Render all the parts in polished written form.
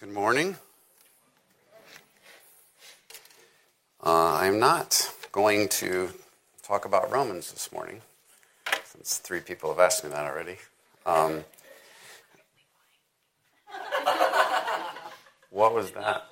Good morning. I'm not going to talk about Romans this morning, since 3 people have asked me that already. What was that?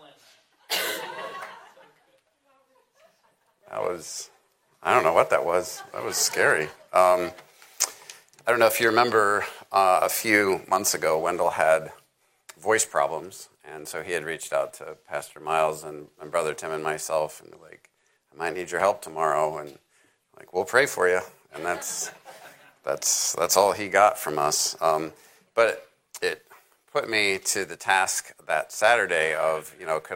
I don't know what that was. That was scary. I don't know if you remember a few months ago, Wendell had voice problems, and so he had reached out to Pastor Miles and Brother Tim and myself, and like, I might need your help tomorrow, and like, we'll pray for you, and that's all he got from us. But it put me to the task that Saturday of, could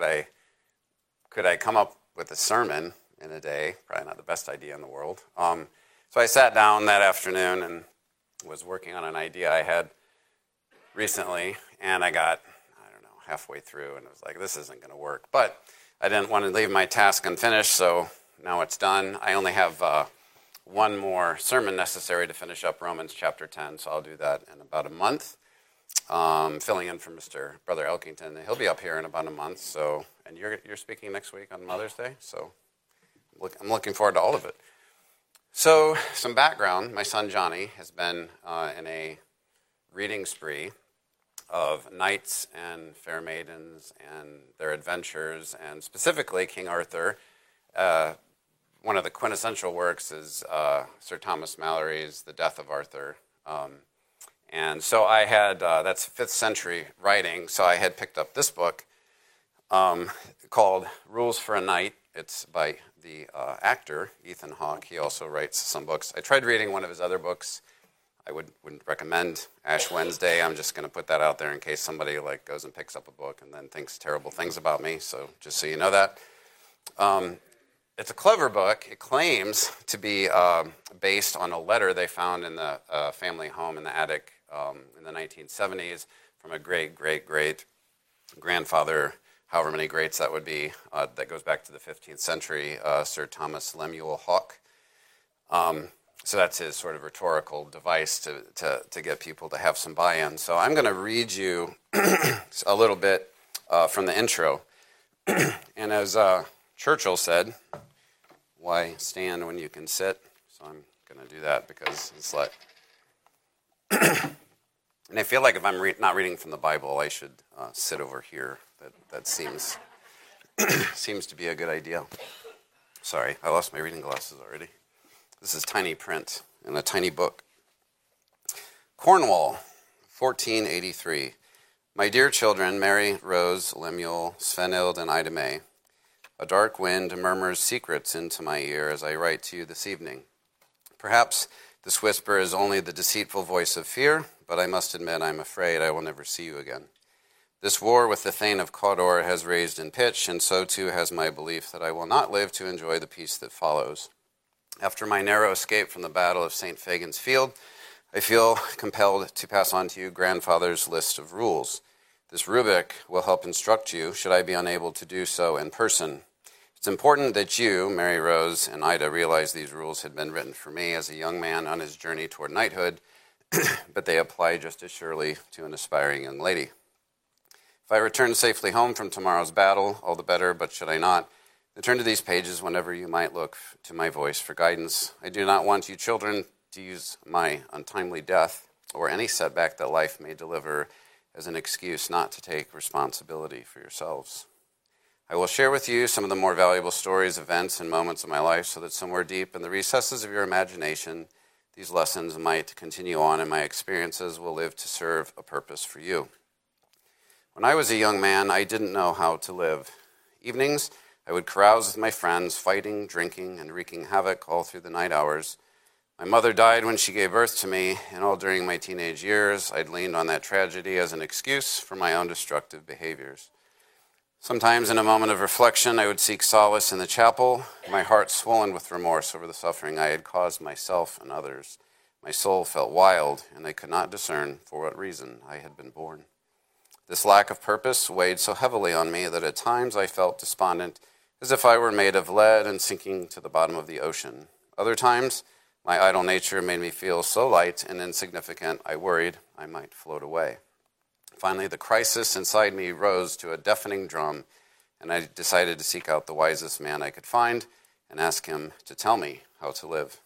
I come up with a sermon in a day? Probably not the best idea in the world. So I sat down that afternoon and was working on an idea I had recently, and I got, halfway through, and I was like, this isn't going to work. But I didn't want to leave my task unfinished, so now it's done. I only have one more sermon necessary to finish up Romans chapter 10, so I'll do that in about a month, filling in for Brother Elkington. He'll be up here in about a month, and you're speaking next week on Mother's Day, so I'm looking forward to all of it. So, some background. My son Johnny has been in a reading spree of knights and fair maidens and their adventures, and specifically King Arthur. One of the quintessential works is Sir Thomas Malory's The Death of Arthur. And so I had, that's 5th century writing, so I had picked up this book called Rules for a Knight. It's by the actor Ethan Hawke. He also writes some books. I tried reading one of his other books. I wouldn't recommend Ash Wednesday. I'm just going to put that out there in case somebody goes and picks up a book and then thinks terrible things about me. So just so you know that. It's a clever book. It claims to be based on a letter they found in the family home in the attic in the 1970s from a great-great-great-grandfather, however many greats that would be, that goes back to the 15th century, Sir Thomas Lemuel Hawke. So that's his sort of rhetorical device to get people to have some buy-in. So I'm going to read you a little bit from the intro. And as Churchill said, why stand when you can sit? So I'm going to do that because it's like... And I feel like if I'm not reading from the Bible, I should sit over here. That seems seems to be a good idea. Sorry, I lost my reading glasses already. This is tiny print in a tiny book. Cornwall, 1483. My dear children, Mary, Rose, Lemuel, Svenild, and Ida May. A dark wind murmurs secrets into my ear as I write to you this evening. Perhaps this whisper is only the deceitful voice of fear, but I must admit I'm afraid I will never see you again. This war with the Thane of Cawdor has raised in pitch, and so too has my belief that I will not live to enjoy the peace that follows. After my narrow escape from the Battle of St. Fagan's Field, I feel compelled to pass on to you grandfather's list of rules. This rubric will help instruct you, should I be unable to do so in person. It's important that you, Mary Rose, and Ida realize these rules had been written for me as a young man on his journey toward knighthood, but they apply just as surely to an aspiring young lady. If I return safely home from tomorrow's battle, all the better, but should I not, turn to these pages whenever you might look to my voice for guidance. I do not want you children to use my untimely death or any setback that life may deliver as an excuse not to take responsibility for yourselves. I will share with you some of the more valuable stories, events, and moments of my life so that somewhere deep in the recesses of your imagination, these lessons might continue on and my experiences will live to serve a purpose for you. When I was a young man, I didn't know how to live. Evenings, I would carouse with my friends, fighting, drinking, and wreaking havoc all through the night hours. My mother died when she gave birth to me, and all during my teenage years, I'd leaned on that tragedy as an excuse for my own destructive behaviors. Sometimes in a moment of reflection, I would seek solace in the chapel, my heart swollen with remorse over the suffering I had caused myself and others. My soul felt wild, and I could not discern for what reason I had been born. This lack of purpose weighed so heavily on me that at times I felt despondent, as if I were made of lead and sinking to the bottom of the ocean. Other times, my idle nature made me feel so light and insignificant, I worried I might float away. Finally, the crisis inside me rose to a deafening drum, and I decided to seek out the wisest man I could find and ask him to tell me how to live.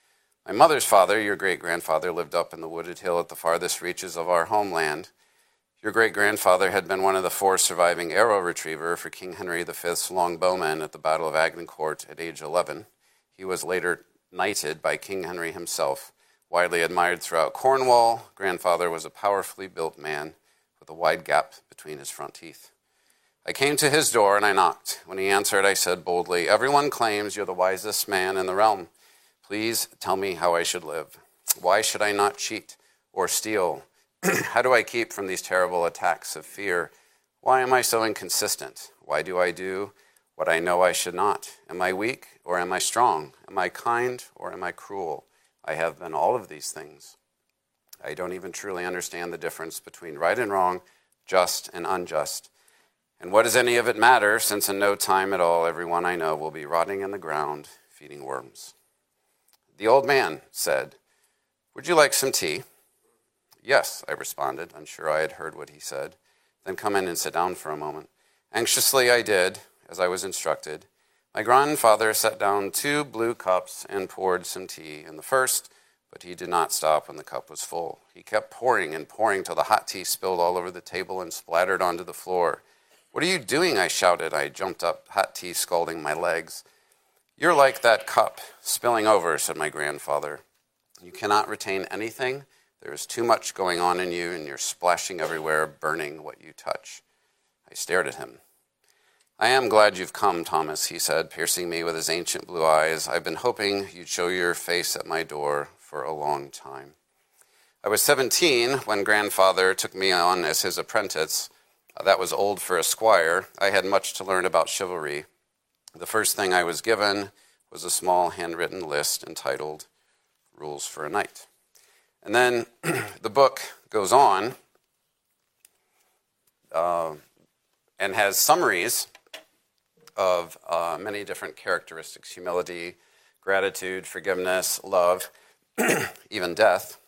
My mother's father, your great-grandfather, lived up in the wooded hill at the farthest reaches of our homeland. Your great-grandfather had been one of the 4 surviving arrow retriever for King Henry V's longbowmen at the Battle of Agincourt at age 11. He was later knighted by King Henry himself. Widely admired throughout Cornwall, grandfather was a powerfully built man with a wide gap between his front teeth. I came to his door and I knocked. When he answered, I said boldly, "Everyone claims you're the wisest man in the realm. Please tell me how I should live. Why should I not cheat or steal? How do I keep from these terrible attacks of fear? Why am I so inconsistent? Why do I do what I know I should not? Am I weak or am I strong? Am I kind or am I cruel? I have been all of these things. I don't even truly understand the difference between right and wrong, just and unjust. And what does any of it matter, since in no time at all everyone I know will be rotting in the ground, feeding worms?" The old man said, "Would you like some tea?" "Yes," I responded, unsure I had heard what he said. "Then come in and sit down for a moment." Anxiously I did, as I was instructed. My grandfather set down 2 blue cups and poured some tea in the first, but he did not stop when the cup was full. He kept pouring and pouring till the hot tea spilled all over the table and splattered onto the floor. "What are you doing?" I shouted. I jumped up, hot tea scalding my legs. "You're like that cup, spilling over," said my grandfather. "You cannot retain anything. There is too much going on in you, and you're splashing everywhere, burning what you touch." I stared at him. "I am glad you've come, Thomas," he said, piercing me with his ancient blue eyes. "I've been hoping you'd show your face at my door for a long time." I was 17 when grandfather took me on as his apprentice. That was old for a squire. I had much to learn about chivalry. The first thing I was given was a small handwritten list entitled Rules for a Knight. And then the book goes on and has summaries of many different characteristics: humility, gratitude, forgiveness, love, even death.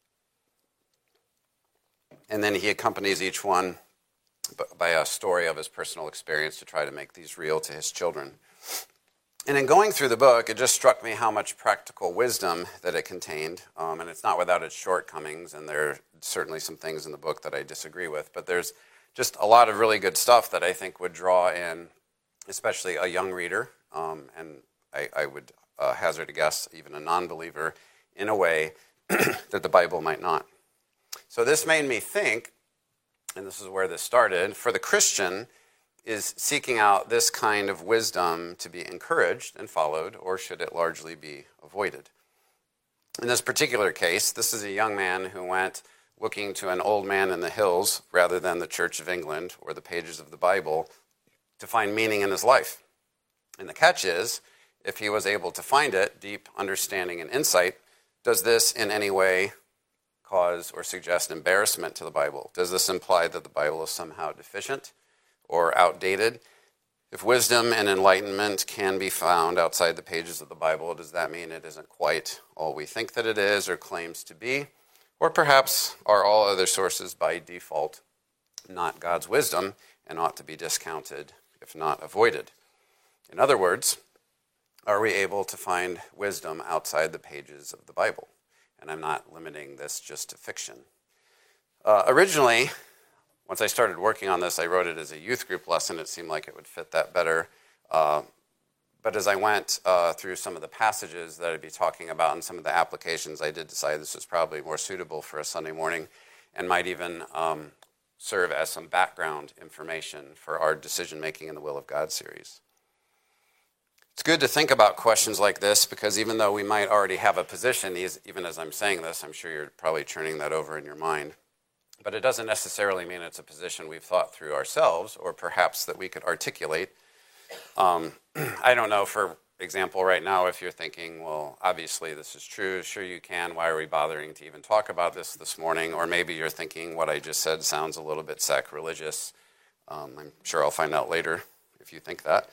And then he accompanies each one by a story of his personal experience to try to make these real to his children. And in going through the book, it just struck me how much practical wisdom that it contained. And it's not without its shortcomings, and there are certainly some things in the book that I disagree with. But there's just a lot of really good stuff that I think would draw in, especially a young reader, and I would hazard a guess, even a non-believer, in a way that the Bible might not. So this made me think, and this is where this started, for the Christian, is seeking out this kind of wisdom to be encouraged and followed, or should it largely be avoided? In this particular case, this is a young man who went looking to an old man in the hills rather than the Church of England or the pages of the Bible to find meaning in his life. And the catch is, if he was able to find it, deep understanding and insight, does this in any way cause or suggest embarrassment to the Bible? Does this imply that the Bible is somehow deficient or outdated? If wisdom and enlightenment can be found outside the pages of the Bible, does that mean it isn't quite all we think that it is or claims to be? Or perhaps are all other sources by default not God's wisdom and ought to be discounted, if not avoided? In other words, are we able to find wisdom outside the pages of the Bible? And I'm not limiting this just to fiction. Originally, once I started working on this, I wrote it as a youth group lesson. It seemed like it would fit that better. But as I went through some of the passages that I'd be talking about and some of the applications, I did decide this was probably more suitable for a Sunday morning and might even serve as some background information for our Decision-Making in the Will of God series. It's good to think about questions like this because even though we might already have a position, even as I'm saying this, I'm sure you're probably turning that over in your mind. But it doesn't necessarily mean it's a position we've thought through ourselves or perhaps that we could articulate. I don't know, for example, right now, if you're thinking, well, obviously this is true, sure you can, why are we bothering to even talk about this morning? Or maybe you're thinking what I just said sounds a little bit sacrilegious. I'm sure I'll find out later if you think that.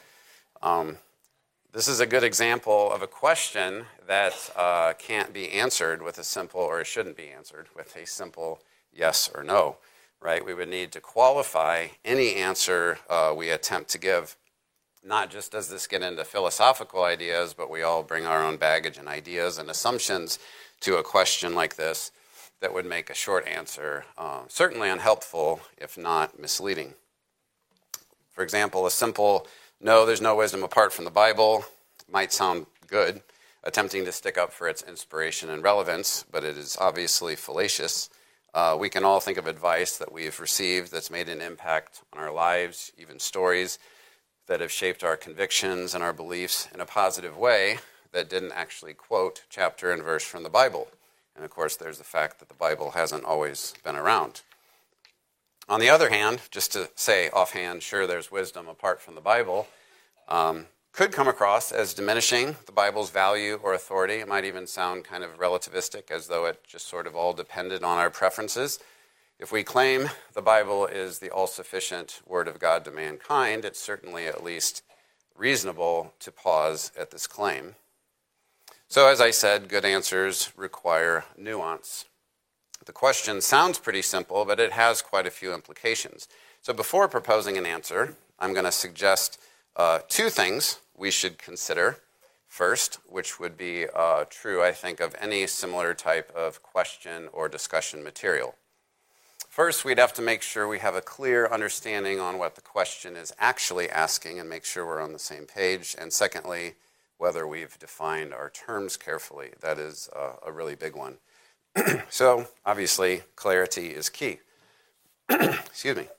This is a good example of a question that can't be answered with a simple, or it shouldn't be answered with a simple yes or no. right? We would need to qualify any answer we attempt to give. Not just does this get into philosophical ideas, but we all bring our own baggage and ideas and assumptions to a question like this that would make a short answer certainly unhelpful, if not misleading. For example, a simple, no, there's no wisdom apart from the Bible might sound good, attempting to stick up for its inspiration and relevance, but it is obviously fallacious. We can all think of advice that we've received that's made an impact on our lives, even stories that have shaped our convictions and our beliefs in a positive way that didn't actually quote chapter and verse from the Bible. And of course, there's the fact that the Bible hasn't always been around. On the other hand, just to say offhand, sure, there's wisdom apart from the Bible, could come across as diminishing the Bible's value or authority. It might even sound kind of relativistic, as though it just sort of all depended on our preferences. If we claim the Bible is the all-sufficient Word of God to mankind, it's certainly at least reasonable to pause at this claim. So as I said, good answers require nuance. The question sounds pretty simple, but it has quite a few implications. So before proposing an answer, I'm going to suggest two things we should consider. First, which would be true, I think, of any similar type of question or discussion material. First, we'd have to make sure we have a clear understanding on what the question is actually asking and make sure we're on the same page. And secondly, whether we've defined our terms carefully. That is a really big one. So, obviously, clarity is key. Excuse me.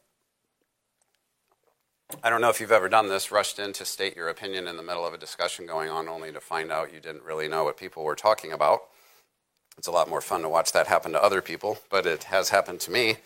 I don't know if you've ever done this, rushed in to state your opinion in the middle of a discussion going on only to find out you didn't really know what people were talking about. It's a lot more fun to watch that happen to other people, but it has happened to me.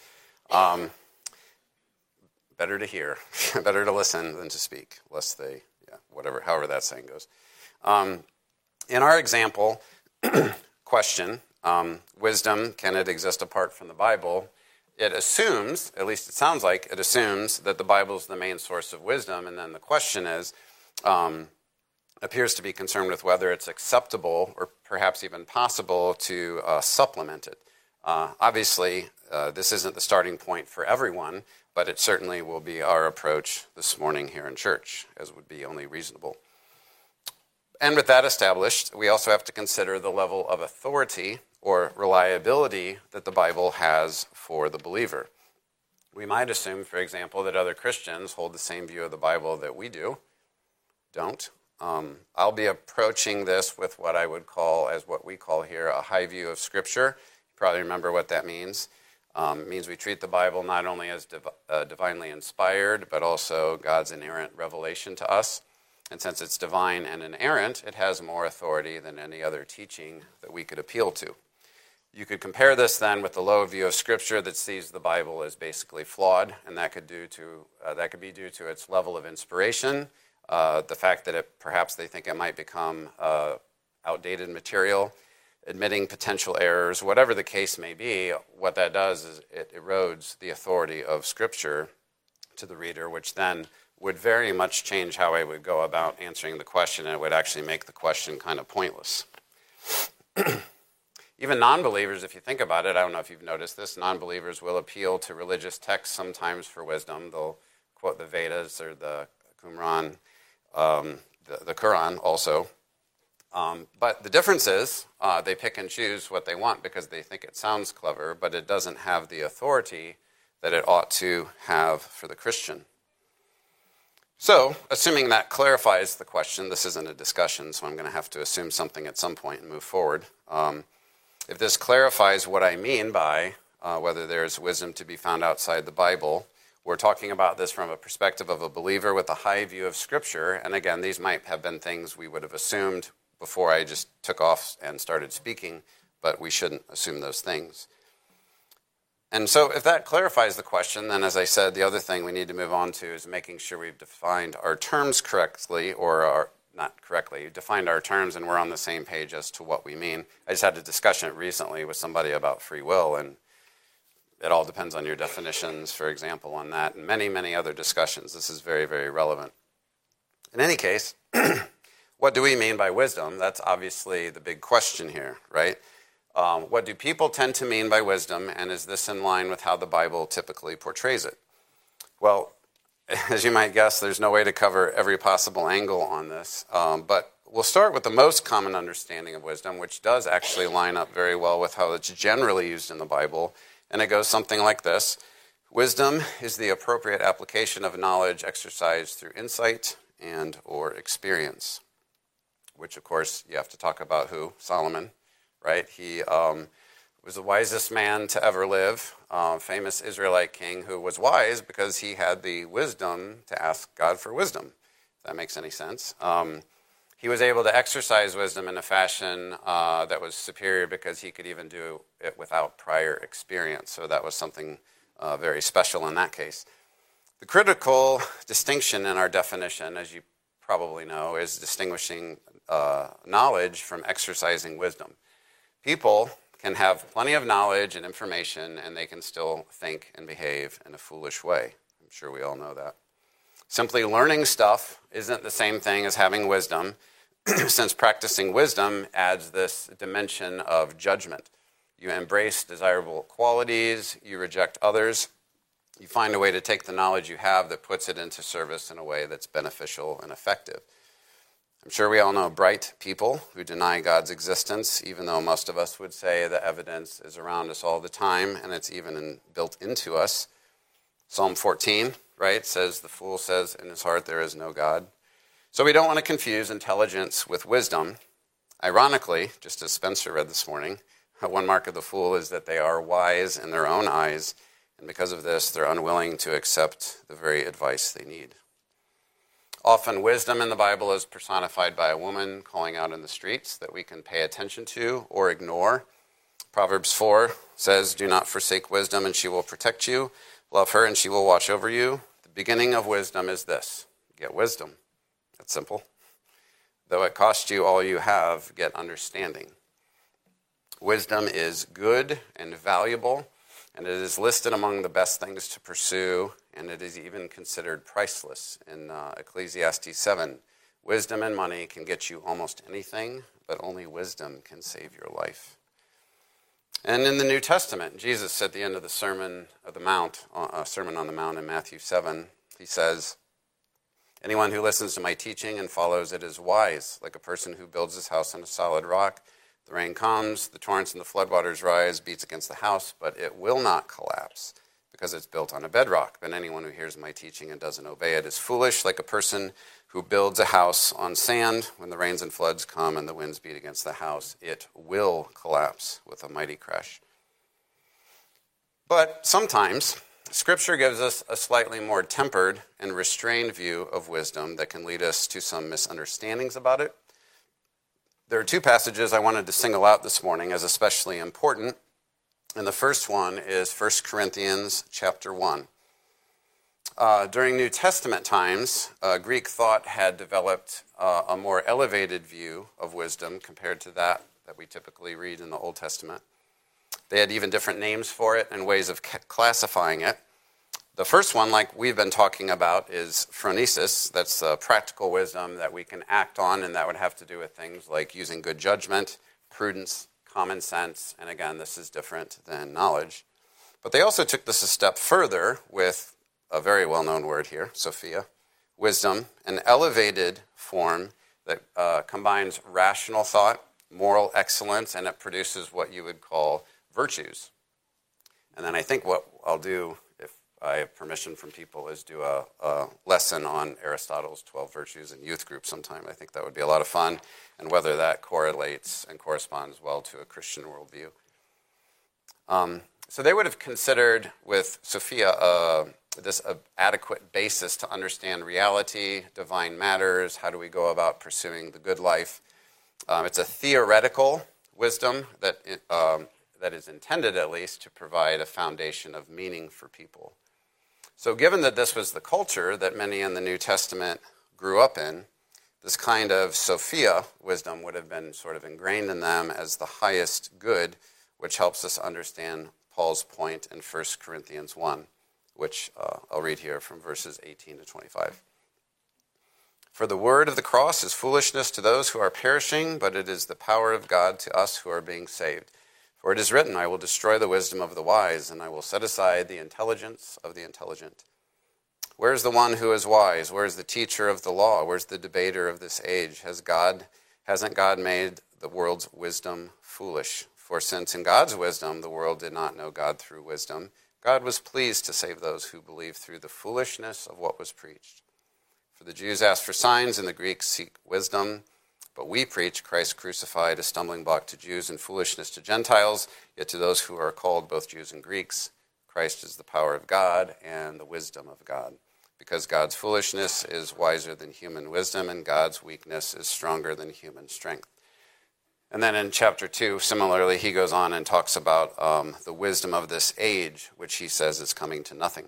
Better to hear, better to listen than to speak, lest they, however that saying goes. In our example question, wisdom, can it exist apart from the Bible? It assumes, at least it sounds like, it assumes that the Bible is the main source of wisdom, and then the question is, appears to be concerned with whether it's acceptable or perhaps even possible to supplement it. Obviously, this isn't the starting point for everyone, but it certainly will be our approach this morning here in church, as would be only reasonable. And with that established, we also have to consider the level of authority or reliability that the Bible has for the believer. We might assume, for example, that other Christians hold the same view of the Bible that we don't. I'll be approaching this with what I would call, as what we call here, a high view of Scripture. You probably remember what that means. It means we treat the Bible not only as divinely inspired, but also God's inerrant revelation to us. And since it's divine and inerrant, it has more authority than any other teaching that we could appeal to. You could compare this then with the low view of Scripture that sees the Bible as basically flawed, and that could be due to its level of inspiration, the fact that perhaps they think it might become outdated material, admitting potential errors, whatever the case may be. What that does is it erodes the authority of Scripture to the reader, which then would very much change how I would go about answering the question, and it would actually make the question kind of pointless. Even non-believers, if you think about it, I don't know if you've noticed this, non-believers will appeal to religious texts sometimes for wisdom. They'll quote the Vedas or the Qumran, the Quran also. But the difference is they pick and choose what they want because they think it sounds clever, but it doesn't have the authority that it ought to have for the Christian. So, assuming that clarifies the question, this isn't a discussion, so I'm going to have to assume something at some point and move forward. If this clarifies what I mean by whether there's wisdom to be found outside the Bible, we're talking about this from a perspective of a believer with a high view of Scripture. And again, these might have been things we would have assumed before I just took off and started speaking, but we shouldn't assume those things. And so if that clarifies the question, then as I said, the other thing we need to move on to is making sure we've defined our terms correctly, not correctly, defined our terms and we're on the same page as to what we mean. I just had a discussion recently with somebody about free will, and it all depends on your definitions, for example, on that, and many, many other discussions. This is very, very relevant. In any case, what do we mean by wisdom? That's obviously the big question here, right? What do people tend to mean by wisdom, and is this in line with how the Bible typically portrays it? Well, as you might guess, there's no way to cover every possible angle on this, but we'll start with the most common understanding of wisdom, which does actually line up very well with how it's generally used in the Bible, and it goes something like this. Wisdom is the appropriate application of knowledge exercised through insight and or experience, which, of course, you have to talk about who? Solomon, right? He was the wisest man to ever live, famous Israelite king who was wise because he had the wisdom to ask God for wisdom, if that makes any sense. He was able to exercise wisdom in a fashion that was superior because he could even do it without prior experience, so that was something very special in that case. The critical distinction in our definition, as you probably know, is distinguishing knowledge from exercising wisdom. People can have plenty of knowledge and information, and they can still think and behave in a foolish way. I'm sure we all know that. Simply learning stuff isn't the same thing as having wisdom, since practicing wisdom adds this dimension of judgment. You embrace desirable qualities, you reject others, you find a way to take the knowledge you have that puts it into service in a way that's beneficial and effective. I'm sure we all know bright people who deny God's existence, even though most of us would say the evidence is around us all the time, and it's even built into us. Psalm 14, right, says, the fool says in his heart there is no God. So we don't want to confuse intelligence with wisdom. Ironically, just as Spencer read this morning, one mark of the fool is that they are wise in their own eyes, and because of this, they're unwilling to accept the very advice they need. Often wisdom in the Bible is personified by a woman calling out in the streets that we can pay attention to or ignore. Proverbs 4 says, do not forsake wisdom and she will protect you. Love her and she will watch over you. The beginning of wisdom is this: get wisdom. That's simple. Though it cost you all you have, get understanding. Wisdom is good and valuable, and it is listed among the best things to pursue, and it is even considered priceless. In Ecclesiastes 7, wisdom and money can get you almost anything, but only wisdom can save your life. And in the New Testament, Jesus, at the end of the Sermon on the Mount in Matthew 7, he says, anyone who listens to my teaching and follows it is wise, like a person who builds his house on a solid rock. The rain comes, the torrents and the floodwaters rise, beats against the house, but it will not collapse because it's built on a bedrock. But anyone who hears my teaching and doesn't obey it is foolish, like a person who builds a house on sand. When the rains and floods come and the winds beat against the house, it will collapse with a mighty crash. But sometimes Scripture gives us a slightly more tempered and restrained view of wisdom that can lead us to some misunderstandings about it. There are two passages I wanted to single out this morning as especially important, and the first one is 1 Corinthians chapter 1. During New Testament times, Greek thought had developed a more elevated view of wisdom compared to that we typically read in the Old Testament. They had even different names for it and ways of classifying it. The first one, like we've been talking about, is phronesis. That's practical wisdom that we can act on, and that would have to do with things like using good judgment, prudence, common sense, and again, this is different than knowledge. But they also took this a step further with a very well-known word here, Sophia, wisdom, an elevated form that combines rational thought, moral excellence, and it produces what you would call virtues. And then I think what I'll do, if I have permission from people, is do a lesson on Aristotle's 12 Virtues in youth group sometime. I think that would be a lot of fun, and whether that correlates and corresponds well to a Christian worldview. So they would have considered with Sophia this adequate basis to understand reality, divine matters, how do we go about pursuing the good life. It's a theoretical wisdom that is intended, at least, to provide a foundation of meaning for people. So given that this was the culture that many in the New Testament grew up in, this kind of Sophia wisdom would have been sort of ingrained in them as the highest good, which helps us understand Paul's point in 1 Corinthians 1, which I'll read here from verses 18 to 25. For the word of the cross is foolishness to those who are perishing, but it is the power of God to us who are being saved. For it is written, I will destroy the wisdom of the wise, and I will set aside the intelligence of the intelligent. Where is the one who is wise? Where is the teacher of the law? Where's the debater of this age? Hasn't God made the world's wisdom foolish? For since in God's wisdom the world did not know God through wisdom, God was pleased to save those who believe through the foolishness of what was preached. For the Jews ask for signs, and the Greeks seek wisdom. But we preach Christ crucified, a stumbling block to Jews and foolishness to Gentiles, yet to those who are called, both Jews and Greeks, Christ is the power of God and the wisdom of God. Because God's foolishness is wiser than human wisdom, and God's weakness is stronger than human strength. And then in chapter 2, similarly, he goes on and talks about the wisdom of this age, which he says is coming to nothing.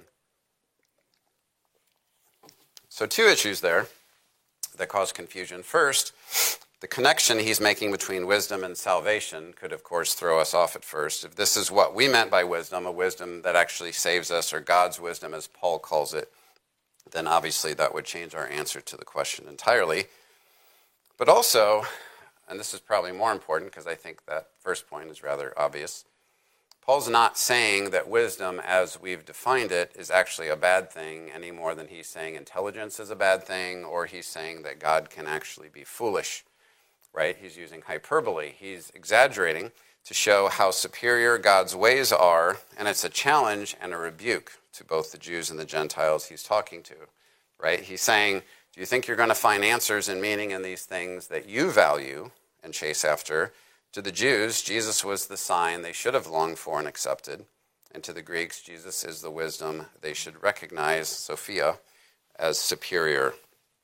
So 2 issues there that cause confusion. First, the connection he's making between wisdom and salvation could, of course, throw us off at first. If this is what we meant by wisdom, a wisdom that actually saves us, or God's wisdom as Paul calls it, then obviously that would change our answer to the question entirely. But also, and this is probably more important because I think that first point is rather obvious, Paul's not saying that wisdom as we've defined it is actually a bad thing any more than he's saying intelligence is a bad thing, or he's saying that God can actually be foolish, right? He's using hyperbole. He's exaggerating to show how superior God's ways are, and it's a challenge and a rebuke to both the Jews and the Gentiles he's talking to, right? He's saying, do you think you're going to find answers and meaning in these things that you value and chase after? To the Jews, Jesus was the sign they should have longed for and accepted. And to the Greeks, Jesus is the wisdom they should recognize, Sophia, as superior.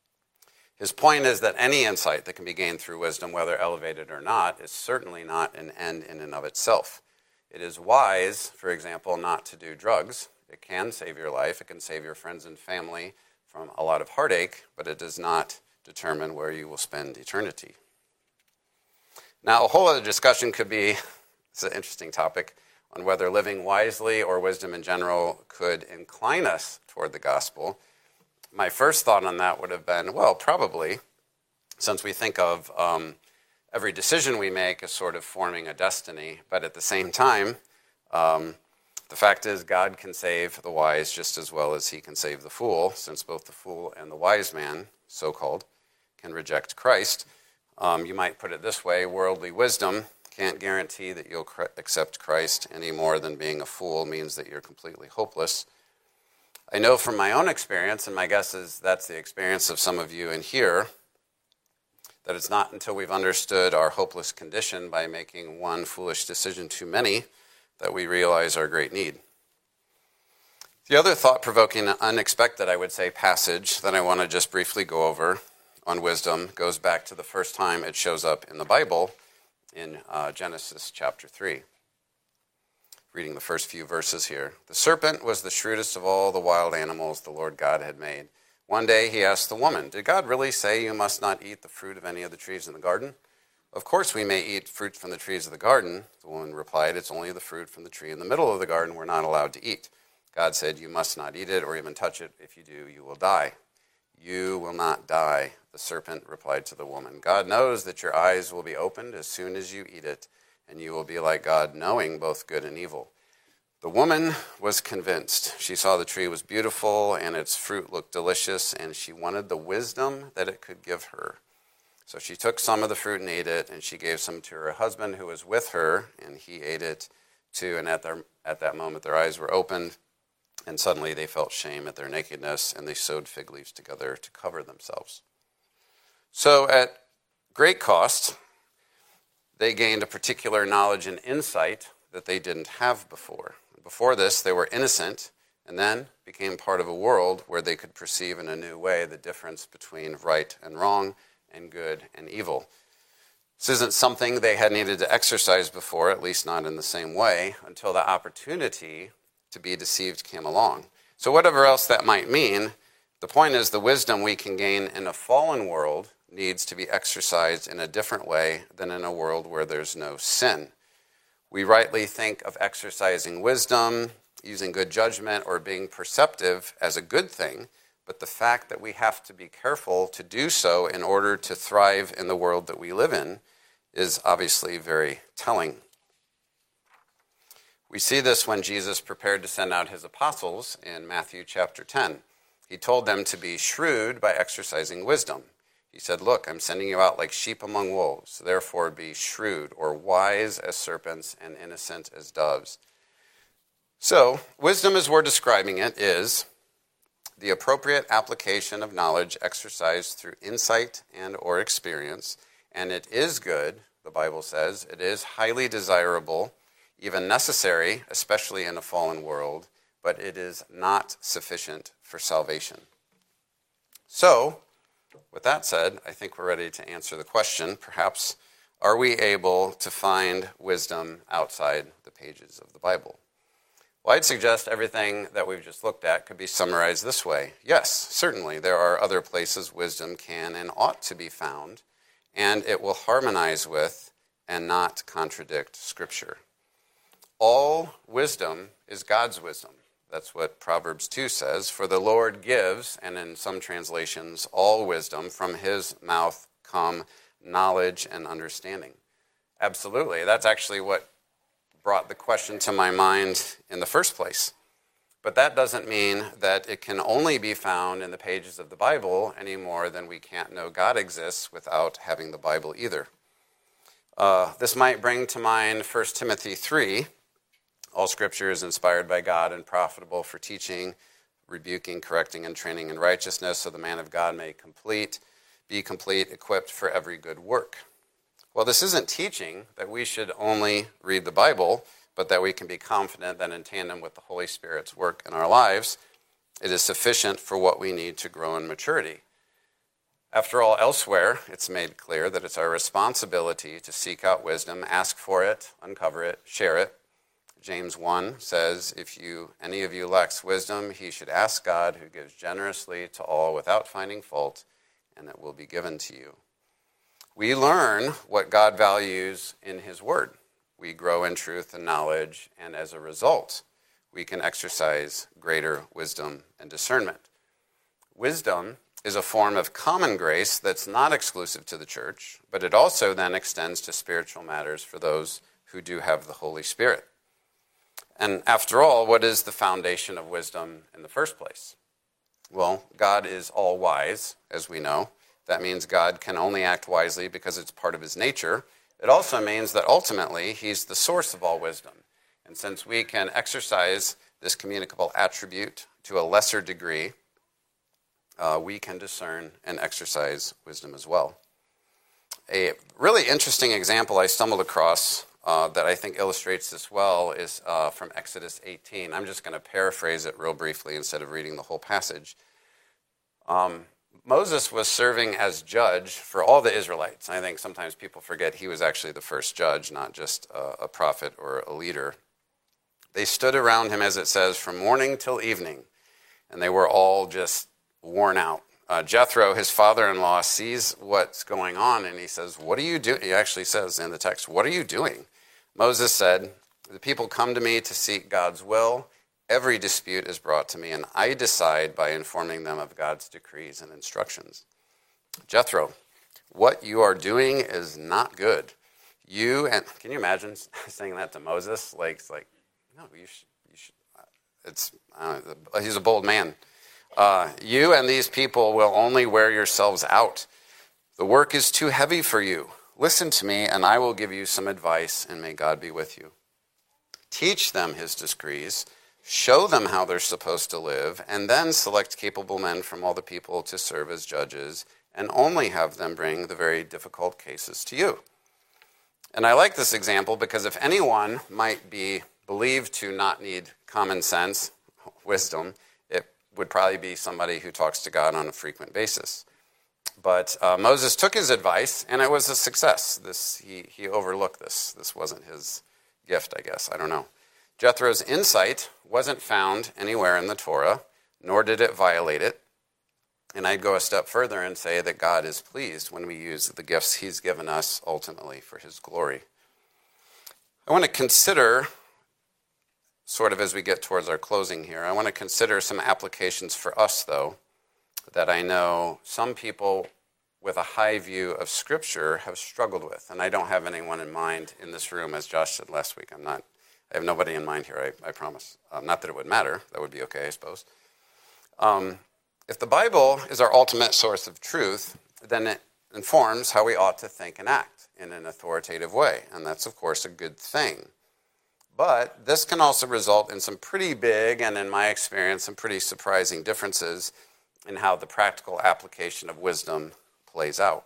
His point is that any insight that can be gained through wisdom, whether elevated or not, is certainly not an end in and of itself. It is wise, for example, not to do drugs. It can save your life. It can save your friends and family from a lot of heartache, but it does not determine where you will spend eternity. Now, a whole other discussion could be, it's an interesting topic, on whether living wisely or wisdom in general could incline us toward the gospel. My first thought on that would have been, well, probably, since we think of every decision we make as sort of forming a destiny, but at the same time, the fact is God can save the wise just as well as he can save the fool, since both the fool and the wise man, so-called, can reject Christ. You might put it this way, worldly wisdom can't guarantee that you'll accept Christ any more than being a fool means that you're completely hopeless. I know from my own experience, and my guess is that's the experience of some of you in here, that it's not until we've understood our hopeless condition by making one foolish decision too many that we realize our great need. The other thought-provoking, unexpected, I would say, passage that I want to just briefly go over on wisdom goes back to the first time it shows up in the Bible in Genesis chapter 3. Reading the first few verses here. The serpent was the shrewdest of all the wild animals the Lord God had made. One day he asked the woman, did God really say you must not eat the fruit of any of the trees in the garden? Of course we may eat fruit from the trees of the garden. The woman replied, it's only the fruit from the tree in the middle of the garden we're not allowed to eat. God said, you must not eat it or even touch it. If you do, you will die. You will not die, the serpent replied to the woman. God knows that your eyes will be opened as soon as you eat it, and you will be like God, knowing both good and evil. The woman was convinced. She saw the tree was beautiful and its fruit looked delicious, and she wanted the wisdom that it could give her. So she took some of the fruit and ate it, and she gave some to her husband who was with her, and he ate it too. And at that moment their eyes were opened, and suddenly they felt shame at their nakedness, and they sewed fig leaves together to cover themselves. So at great cost, they gained a particular knowledge and insight that they didn't have before. Before this, they were innocent, and then became part of a world where they could perceive in a new way the difference between right and wrong, and good and evil. This isn't something they had needed to exercise before, at least not in the same way, until the opportunity to be deceived came along. So whatever else that might mean, the point is the wisdom we can gain in a fallen world needs to be exercised in a different way than in a world where there's no sin. We rightly think of exercising wisdom, using good judgment, or being perceptive as a good thing, but the fact that we have to be careful to do so in order to thrive in the world that we live in is obviously very telling. We see this when Jesus prepared to send out his apostles in Matthew chapter 10. He told them to be shrewd by exercising wisdom. He said, "Look, I'm sending you out like sheep among wolves. Therefore be shrewd, or wise as serpents and innocent as doves." So, wisdom as we're describing it is the appropriate application of knowledge exercised through insight and or experience. And it is good, the Bible says. It is highly desirable, even necessary, especially in a fallen world, but it is not sufficient for salvation. So, with that said, I think we're ready to answer the question, perhaps, are we able to find wisdom outside the pages of the Bible? Well, I'd suggest everything that we've just looked at could be summarized this way. Yes, certainly, there are other places wisdom can and ought to be found, and it will harmonize with and not contradict Scripture. All wisdom is God's wisdom. That's what Proverbs 2 says. For the Lord gives, and in some translations, all wisdom. From his mouth come knowledge and understanding. Absolutely. That's actually what brought the question to my mind in the first place. But that doesn't mean that it can only be found in the pages of the Bible any more than we can't know God exists without having the Bible either. This might bring to mind 1 Timothy 3. All Scripture is inspired by God and profitable for teaching, rebuking, correcting, and training in righteousness, so the man of God may be complete, equipped for every good work. Well, this isn't teaching that we should only read the Bible, but that we can be confident that in tandem with the Holy Spirit's work in our lives, it is sufficient for what we need to grow in maturity. After all, elsewhere, it's made clear that it's our responsibility to seek out wisdom, ask for it, uncover it, share it. James 1 says, if any of you lacks wisdom, he should ask God, who gives generously to all without finding fault, and it will be given to you. We learn what God values in his word. We grow in truth and knowledge, and as a result, we can exercise greater wisdom and discernment. Wisdom is a form of common grace that's not exclusive to the church, but it also then extends to spiritual matters for those who do have the Holy Spirit. And after all, what is the foundation of wisdom in the first place? Well, God is all-wise, as we know. That means God can only act wisely because it's part of his nature. It also means that ultimately he's the source of all wisdom. And since we can exercise this communicable attribute to a lesser degree, we can discern and exercise wisdom as well. A really interesting example I stumbled across that I think illustrates this well is from Exodus 18. I'm just going to paraphrase it real briefly instead of reading the whole passage. Moses was serving as judge for all the Israelites. I think sometimes people forget he was actually the first judge, not just a prophet or a leader. They stood around him, as it says, from morning till evening, and they were all just worn out. Jethro, his father-in-law, sees what's going on, and he says, "What are you doing?" He actually says in the text, "What are you doing?" Moses said, "The people come to me to seek God's will. Every dispute is brought to me, and I decide by informing them of God's decrees and instructions." Jethro, what you are doing is not good. Can you imagine saying that to Moses? It's like, no, you should. He's a bold man. You and these people will only wear yourselves out. The work is too heavy for you. Listen to me, and I will give you some advice, and may God be with you. Teach them his decrees. Show them how they're supposed to live, and then select capable men from all the people to serve as judges, and only have them bring the very difficult cases to you. And I like this example because if anyone might be believed to not need common sense, wisdom, it would probably be somebody who talks to God on a frequent basis. But Moses took his advice, and it was a success. He overlooked this. This wasn't his gift, I guess. I don't know. Jethro's insight wasn't found anywhere in the Torah, nor did it violate it. And I'd go a step further and say that God is pleased when we use the gifts he's given us ultimately for his glory. I want to consider, sort of as we get towards our closing here, I want to consider some applications for us, though, that I know some people with a high view of Scripture have struggled with. And I don't have anyone in mind in this room, as Josh said last week. I have nobody in mind here, I promise. Not that it would matter. That would be okay, I suppose. If the Bible is our ultimate source of truth, then it informs how we ought to think and act in an authoritative way. And that's, of course, a good thing. But this can also result in some pretty big, and in my experience, some pretty surprising differences in how the practical application of wisdom plays out.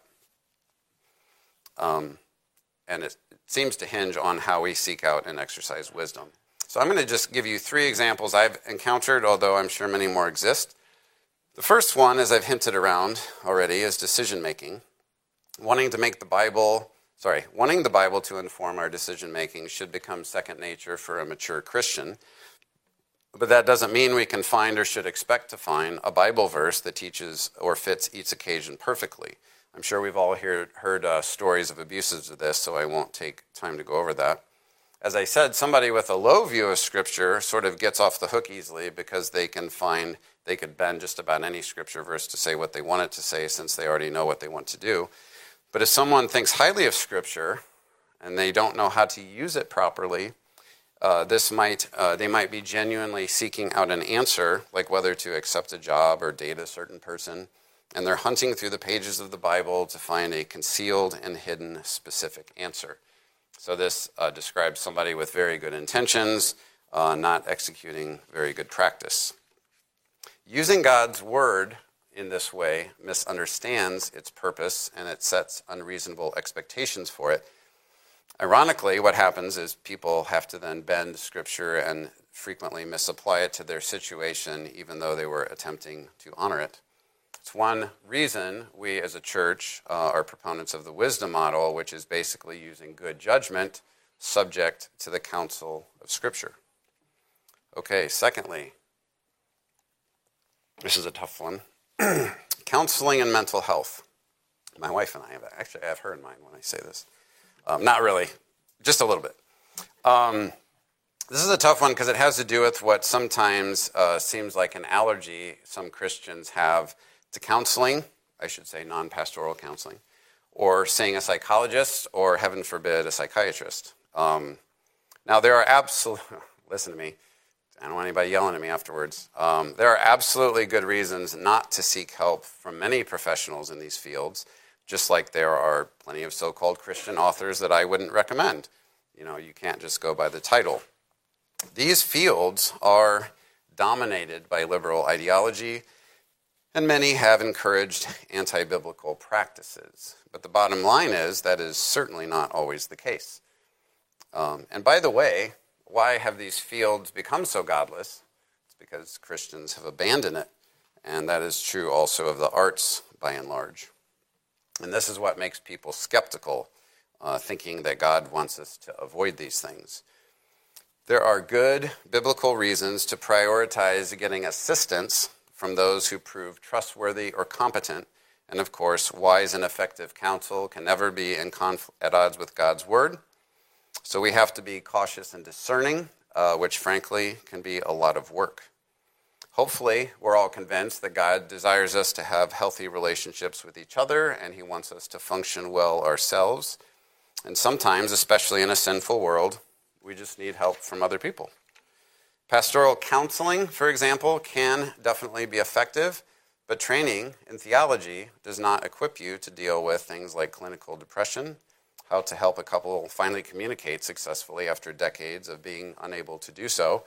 And it seems to hinge on how we seek out and exercise wisdom. So I'm going to just give you 3 examples I've encountered, although I'm sure many more exist. The first one, as I've hinted around already, is decision-making. Wanting the Bible to inform our decision-making should become second nature for a mature Christian. But that doesn't mean we can find or should expect to find a Bible verse that teaches or fits each occasion perfectly. I'm sure we've all heard stories of abuses of this, so I won't take time to go over that. As I said, somebody with a low view of Scripture sort of gets off the hook easily because they could bend just about any Scripture verse to say what they want it to say since they already know what they want to do. But if someone thinks highly of Scripture and they don't know how to use it properly, they might be genuinely seeking out an answer, like whether to accept a job or date a certain person, and they're hunting through the pages of the Bible to find a concealed and hidden specific answer. So this describes somebody with very good intentions, not executing very good practice. Using God's word in this way misunderstands its purpose, and it sets unreasonable expectations for it. Ironically, what happens is people have to then bend Scripture and frequently misapply it to their situation, even though they were attempting to honor it. It's one reason we as a church are proponents of the wisdom model, which is basically using good judgment subject to the counsel of Scripture. Okay, secondly, this is a tough one. Counseling and mental health. My wife and I have her in mind when I say this. Not really, just a little bit. This is a tough one because it has to do with what sometimes seems like an allergy some Christians have to counseling, I should say non-pastoral counseling, or seeing a psychologist, or heaven forbid, a psychiatrist. Now there are listen to me, I don't want anybody yelling at me afterwards. There are absolutely good reasons not to seek help from many professionals in these fields, just like there are plenty of so-called Christian authors that I wouldn't recommend. You can't just go by the title. These fields are dominated by liberal ideology, and many have encouraged anti-biblical practices. But the bottom line is that is certainly not always the case. And by the way, why have these fields become so godless? It's because Christians have abandoned it, and that is true also of the arts by and large. And this is what makes people skeptical, thinking that God wants us to avoid these things. There are good biblical reasons to prioritize getting assistance from those who prove trustworthy or competent. And of course, wise and effective counsel can never be at odds with God's word. So we have to be cautious and discerning, which frankly can be a lot of work. Hopefully, we're all convinced that God desires us to have healthy relationships with each other, and he wants us to function well ourselves. And sometimes, especially in a sinful world, we just need help from other people. Pastoral counseling, for example, can definitely be effective, but training in theology does not equip you to deal with things like clinical depression, how to help a couple finally communicate successfully after decades of being unable to do so.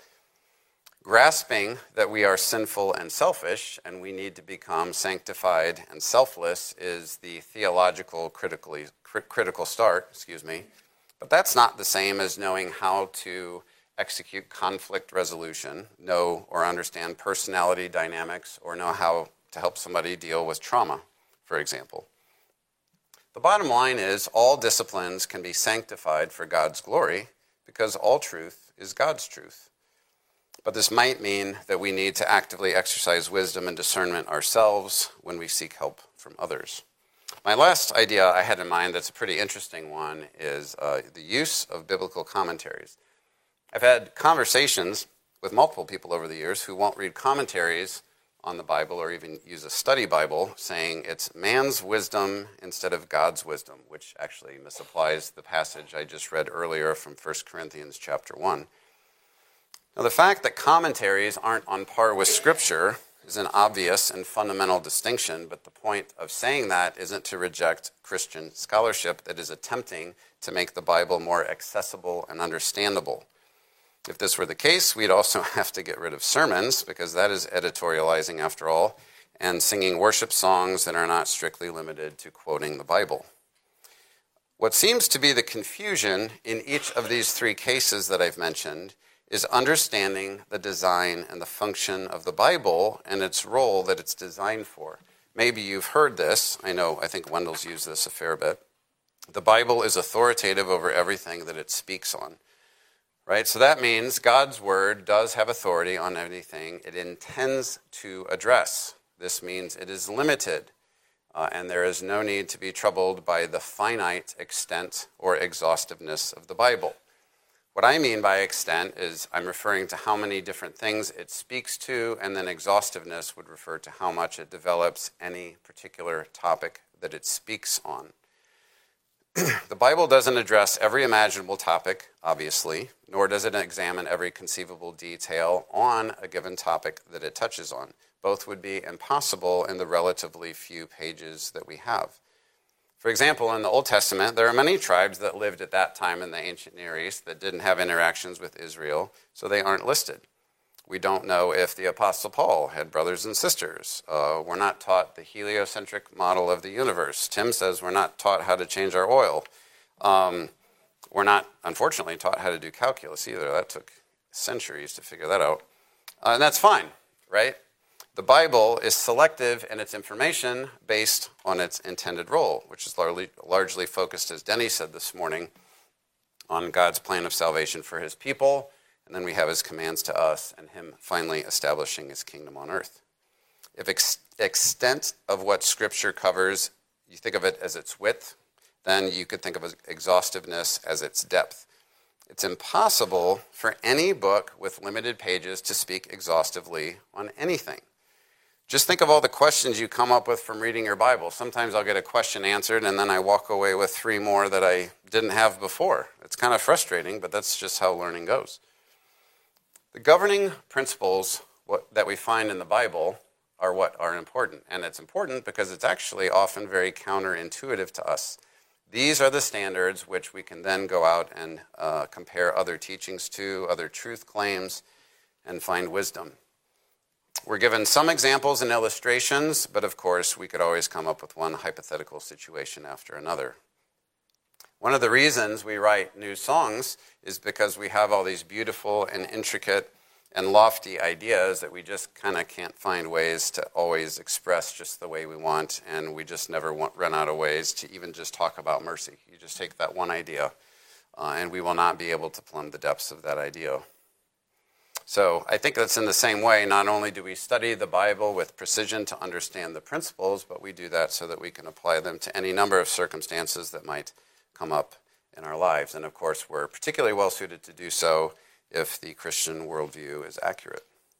Grasping that we are sinful and selfish and we need to become sanctified and selfless is the theological critical start, But that's not the same as knowing how to execute conflict resolution, know or understand personality dynamics, or know how to help somebody deal with trauma, for example. The bottom line is all disciplines can be sanctified for God's glory because all truth is God's truth. But this might mean that we need to actively exercise wisdom and discernment ourselves when we seek help from others. My last idea I had in mind that's a pretty interesting one is the use of biblical commentaries. I've had conversations with multiple people over the years who won't read commentaries on the Bible or even use a study Bible, saying it's man's wisdom instead of God's wisdom, which actually misapplies the passage I just read earlier from 1 Corinthians chapter 1. Now, the fact that commentaries aren't on par with Scripture is an obvious and fundamental distinction, but the point of saying that isn't to reject Christian scholarship that is attempting to make the Bible more accessible and understandable. If this were the case, we'd also have to get rid of sermons, because that is editorializing after all, and singing worship songs that are not strictly limited to quoting the Bible. What seems to be the confusion in each of these three cases that I've mentioned is understanding the design and the function of the Bible and its role that it's designed for. Maybe you've heard this. I think Wendell's used this a fair bit. The Bible is authoritative over everything that it speaks on, right? So that means God's word does have authority on anything it intends to address. This means it is limited, and there is no need to be troubled by the finite extent or exhaustiveness of the Bible. What I mean by extent is I'm referring to how many different things it speaks to, and then exhaustiveness would refer to how much it develops any particular topic that it speaks on. The Bible doesn't address every imaginable topic, obviously, nor does it examine every conceivable detail on a given topic that it touches on. Both would be impossible in the relatively few pages that we have. For example, in the Old Testament, there are many tribes that lived at that time in the ancient Near East that didn't have interactions with Israel, so they aren't listed. We don't know if the Apostle Paul had brothers and sisters. We're not taught the heliocentric model of the universe. Tim says we're not taught how to change our oil. We're not, unfortunately, taught how to do calculus either. That took centuries to figure that out. And that's fine, right? The Bible is selective in its information based on its intended role, which is largely focused, as Denny said this morning, on God's plan of salvation for his people, and then we have his commands to us and him finally establishing his kingdom on earth. If extent of what Scripture covers, you think of it as its width, then you could think of exhaustiveness as its depth. It's impossible for any book with limited pages to speak exhaustively on anything. Just think of all the questions you come up with from reading your Bible. Sometimes I'll get a question answered, and then I walk away with 3 more that I didn't have before. It's kind of frustrating, but that's just how learning goes. The governing principles that we find in the Bible are what are important. And it's important because it's actually often very counterintuitive to us. These are the standards which we can then go out and compare other teachings to, other truth claims, and find wisdom. We're given some examples and illustrations, but of course we could always come up with one hypothetical situation after another. One of the reasons we write new songs is because we have all these beautiful and intricate and lofty ideas that we just kind of can't find ways to always express just the way we want, and we just never run out of ways to even just talk about mercy. You just take that one idea, and we will not be able to plumb the depths of that idea. So I think that's in the same way. Not only do we study the Bible with precision to understand the principles, but we do that so that we can apply them to any number of circumstances that might come up in our lives. And of course, we're particularly well suited to do so if the Christian worldview is accurate.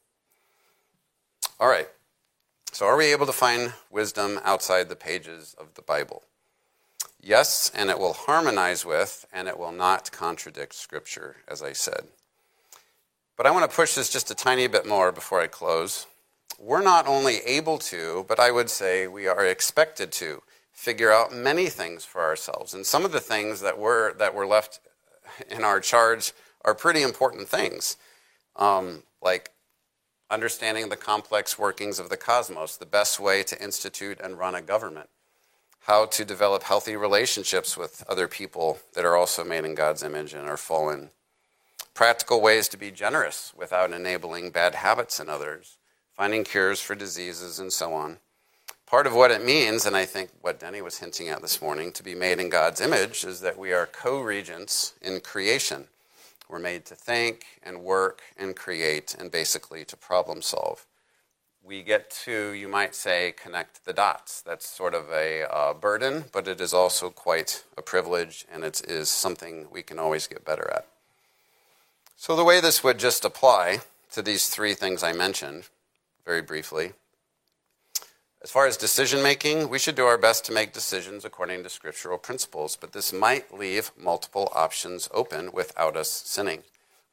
All right. So are we able to find wisdom outside the pages of the Bible? Yes, and it will harmonize with, and it will not contradict Scripture, as I said. But I want to push this just a tiny bit more before I close. We're not only able to, but I would say we are expected to figure out many things for ourselves. And some of the things that were left in our charge are pretty important things, like understanding the complex workings of the cosmos, the best way to institute and run a government, how to develop healthy relationships with other people that are also made in God's image and are fallen, practical ways to be generous without enabling bad habits in others, finding cures for diseases, and so on. Part of what it means, and I think what Denny was hinting at this morning, to be made in God's image is that we are co-regents in creation. We're made to think and work and create and basically to problem solve. We get to, you might say, connect the dots. That's sort of a burden, but it is also quite a privilege, and it is something we can always get better at. So the way this would just apply to these 3 things I mentioned, very briefly, as far as decision making, we should do our best to make decisions according to scriptural principles, but this might leave multiple options open without us sinning.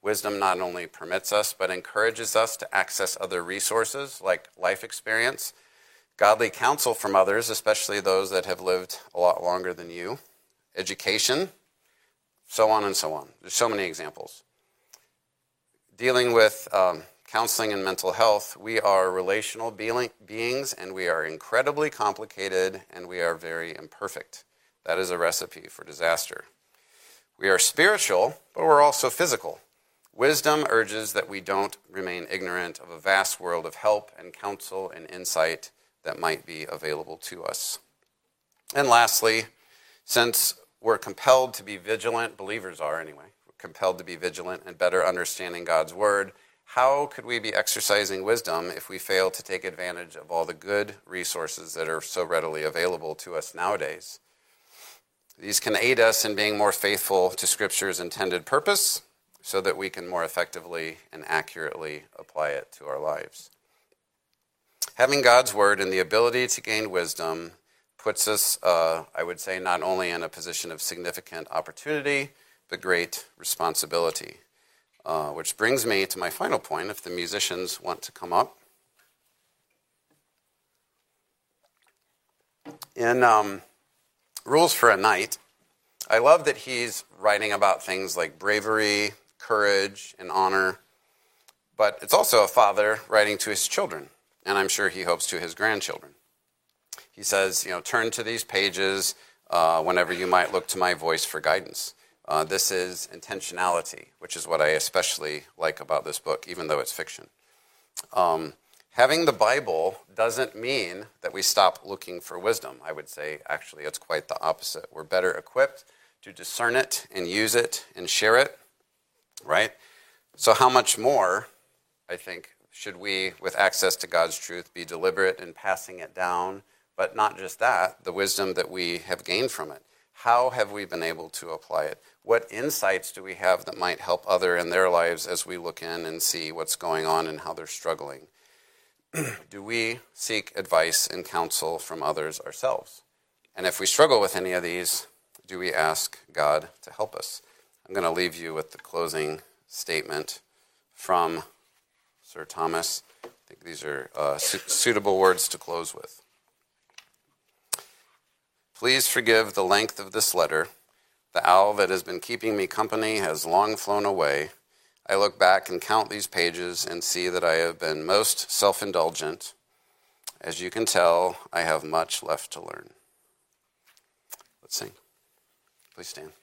Wisdom not only permits us, but encourages us to access other resources like life experience, godly counsel from others, especially those that have lived a lot longer than you, education, so on and so on. There's so many examples. Dealing with counseling and mental health, we are relational beings, and we are incredibly complicated, and we are very imperfect. That is a recipe for disaster. We are spiritual, but we're also physical. Wisdom urges that we don't remain ignorant of a vast world of help and counsel and insight that might be available to us. And lastly, since we're compelled to be vigilant, believers are anyway, we're compelled to be vigilant and better understanding God's word, how could we be exercising wisdom if we fail to take advantage of all the good resources that are so readily available to us nowadays? These can aid us in being more faithful to Scripture's intended purpose so that we can more effectively and accurately apply it to our lives. Having God's word and the ability to gain wisdom puts us, I would say, not only in a position of significant opportunity, but great responsibility. Which brings me to my final point, if the musicians want to come up. In Rules for a Knight, I love that he's writing about things like bravery, courage, and honor, but it's also a father writing to his children, and I'm sure he hopes to his grandchildren. He says, turn to these pages whenever you might look to my voice for guidance. This is intentionality, which is what I especially like about this book, even though it's fiction. Having the Bible doesn't mean that we stop looking for wisdom. I would say, actually, it's quite the opposite. We're better equipped to discern it and use it and share it, right? So how much more, I think, should we, with access to God's truth, be deliberate in passing it down, but not just that, the wisdom that we have gained from it? How have we been able to apply it? What insights do we have that might help other in their lives as we look in and see what's going on and how they're struggling? Do we seek advice and counsel from others ourselves? And if we struggle with any of these, do we ask God to help us? I'm going to leave you with the closing statement from Sir Thomas. I think these are suitable words to close with. Please forgive the length of this letter. The owl that has been keeping me company has long flown away. I look back and count these pages and see that I have been most self-indulgent. As you can tell, I have much left to learn. Let's sing. Please stand.